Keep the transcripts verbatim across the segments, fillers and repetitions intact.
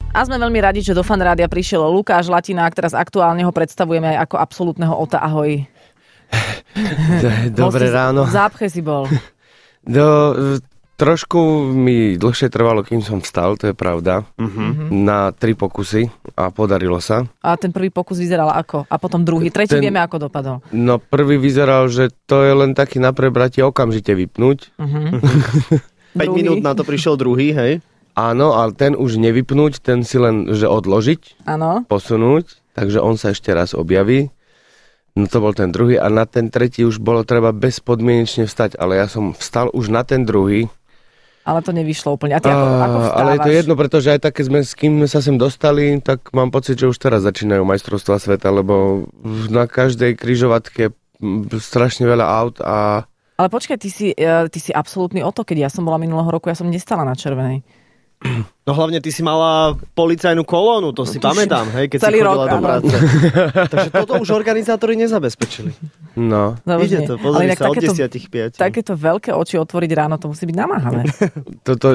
A sme veľmi radi, že do Fan Rádia prišiel Lukáš Latinák, teraz aktuálne ho predstavujeme aj ako absolútneho Ota. Ahoj. Dobré ráno. V zápche si bol. Do, trošku mi dlhšie trvalo, kým som vstal, to je pravda. Uh-huh. Na tri pokusy a podarilo sa. A ten prvý pokus vyzeral ako? A potom druhý, tretí ten, vieme, ako dopadol. No prvý vyzeral, že to je len taký na prebratie okamžite vypnúť. Uh-huh. päť minút na to prišiel druhý, hej? Áno, ale ten už nevypnúť, ten si len, že odložiť, áno, posunúť, takže on sa ešte raz objaví. No to bol ten druhý a na ten tretí už bolo treba bezpodmienečne vstať, ale ja som vstal už na ten druhý. Ale to nevyšlo úplne. A ty ako, ako vstávaš? Ale je to jedno, pretože aj tak, keď sme, s kým sa sem dostali, tak mám pocit, že už teraz začínajú majstrovstvá sveta, lebo na každej križovatke strašne veľa aut a... Ale počkaj, ty si, ty si absolútny Oto, keď ja som bola minulého roku, ja som nestala na červenej. No hlavne ty si mala policajnú kolónu, to si pamätám, hej, keď celý si chodila rok, do práce. Takže toto už organizátori nezabezpečili. No. Ide to, pozri sa, od desiatich päť. Takéto veľké oči otvoriť ráno, to musí byť namáhavé. Toto...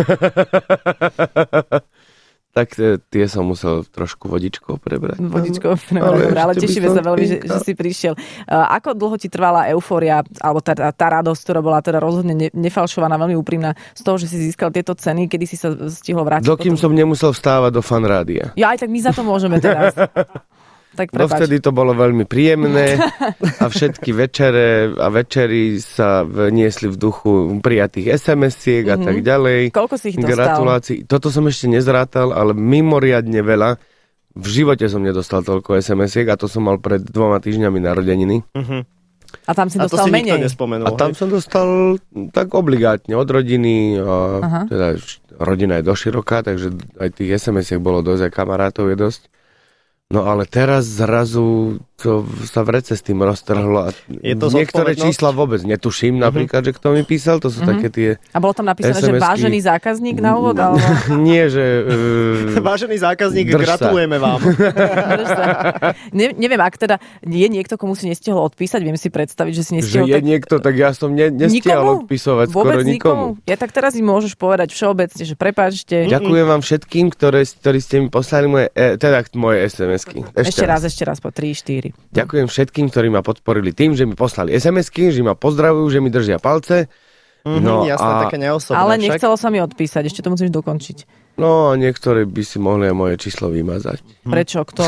Tak tie som musel trošku vodičkou prebrať. Vodičkou prebrať, ale, ale tešíme sa veľmi, že, že si prišiel. Uh, ako dlho ti trvala eufória, alebo tá, tá radosť, ktorá bola teda rozhodne ne, nefalšovaná, veľmi úprimná, z toho, že si získal tieto ceny, kedy si sa stihol vrátiť? Dokým potom... som nemusel vstávať do Fan Rádia. Ja aj tak my za to môžeme teraz. Tak prepáč. Dovtedy to bolo veľmi príjemné a všetky večere a večery sa niesli v duchu prijatých es em esiek a mm-hmm. tak ďalej. Koľko si ich dostal? Gratulácií. Toto som ešte nezrátal, ale mimoriadne veľa. V živote som nedostal toľko es em esiek a to som mal pred dvoma týždňami narodeniny. Mm-hmm. A tam si a dostal to si menej. Nikto nespomenul. A tam hej? Som dostal tak obligátne od rodiny. A teda rodina je doširoká, takže aj tých es em esiek bolo dosť, aj kamarátov je dosť. No ale teraz zrazu to sa v rece s tým roztrhlo a niektoré čísla vôbec netuším, uh-huh. napríklad, že kto mi písal, to sú uh-huh. také tie A bolo tam napísané, es em esky. Že vážený zákazník na úvod? Ale... Nie, že... Uh... Vážený zákazník, gratulujeme vám. ne, neviem, ak teda je niekto, komu si nestihol odpísať, viem si predstaviť, že si nestihol... Že je tak... niekto, tak ja som ne, nestihol odpísovať skoro nikomu. Ja tak teraz im môžeš povedať všeobecne, že prepáčte. Ďakujem vám všetkým, ktoré, ktorí ste mi poslali moje, teda moje es em esky. Ešte, ešte raz, ešte raz po tri štyri. Ďakujem všetkým, ktorí ma podporili tým, že mi poslali es em esky, že ma pozdravujú, že mi držia palce. Mm-hmm, no jasné, a... také neosobné. Ale však. Nechcelo sa mi odpísať, ešte to musíš dokončiť. No a niektorí by si mohli aj moje číslo vymazať. Prečo? Kto?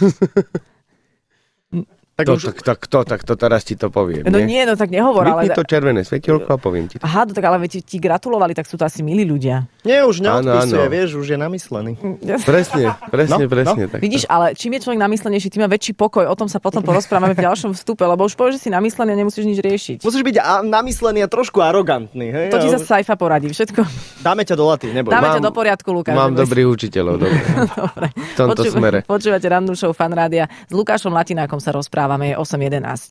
Tak, to, už... tak, tak, to, tak to teraz ti to poviem. No nie, no tak nehovor. Vypni ale... to červené svetielko a poviem ti to. Aha, tak ale ti, ti gratulovali, tak sú to asi milí ľudia. Nie, už neodpisuje, áno, áno. Vieš, už je namyslený. Presne, presne, no, presne. No. Tak vidíš, ale čím je človek namyslenejší, tým má väčší pokoj. O tom sa potom porozprávame v ďalšom vstupe, lebo už povieš, že si namyslený a nemusíš nič riešiť. Musíš byť a- namyslený a trošku arogantný. Hej? To ti zase Saifa poradí, všetko. Dáme ťa do laty, neboj. Dáme mám, ťa do poriadku, Lukáš. Mám dobrých učiteľov, dobre. dobre. V tomto Poču, smere. Počúvate rannú show Fan Rádia. S Lukášom Latinákom sa rozprávame, je osem jedenásť.